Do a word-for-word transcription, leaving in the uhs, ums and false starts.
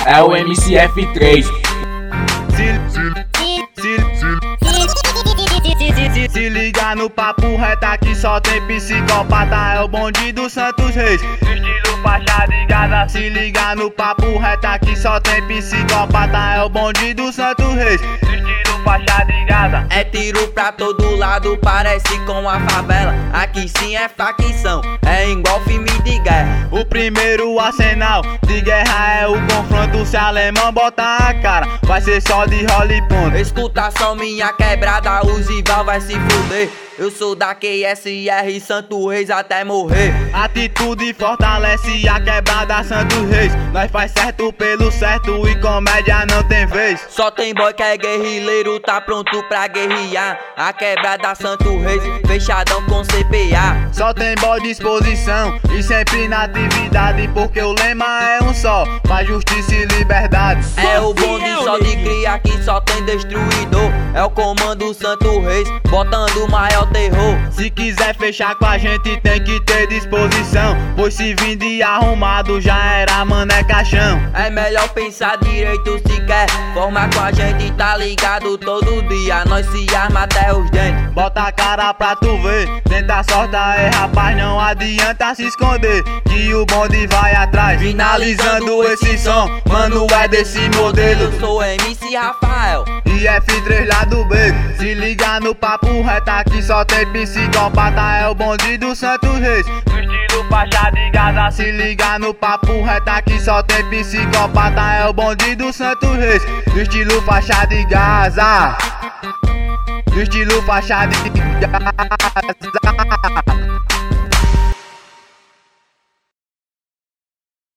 é o M C F três. Se liga no papo reto, aqui só tem psicopata, é o bonde do Santos Reis. Estilo faixa de Gaza. Se liga no papo reto, aqui só tem psicopata, é o bonde do Santos Reis. Estilo faixa de Gaza. É tiro pra todo lado, parece com a favela. Aqui sim é facção, é igual filme de guerra. O primeiro arsenal de guerra é o confronto. Se alemão botar a cara, vai ser só de rola e ponto. Escuta só minha quebrada, o Zival vai se fuder. Eu sou da Q S R Santos Reis até morrer. Atitude fortalece a quebrada Santos Reis. Nós faz certo pelo certo e comédia não tem vez. Só tem boy que é guerrilheiro, tá pronto pra guerrear. A quebrada Santos Reis, fechadão com C P A. Só tem boy disposição e sempre na atividade, porque o lema é um só, paz, justiça e liberdade. É o bonde só de cria, aqui só tem destruidor. É o comando Santos Reis, botando o maior terror. Se quiser fechar com a gente tem que ter disposição, pois se vir de arrumado já era, mano, é caixão. É melhor pensar direito se quer formar com a gente, tá ligado? Todo dia nós se arma até os dentes. Bota a cara pra tu ver, tenta sortar é rapaz, não adianta se esconder, que o bonde vai atrás. Finalizando esse som, mano, é desse modelo. Eu sou M C Rafael e F três lá do B. Se liga no papo reto, aqui só tem psicopata, é o bonde do Santos Reis. No estilo faixa de Gaza. Se liga no papo reto, aqui só tem psicopata, é o bonde do Santos Reis. No estilo faixa de Gaza. No estilo faixa de Gaza.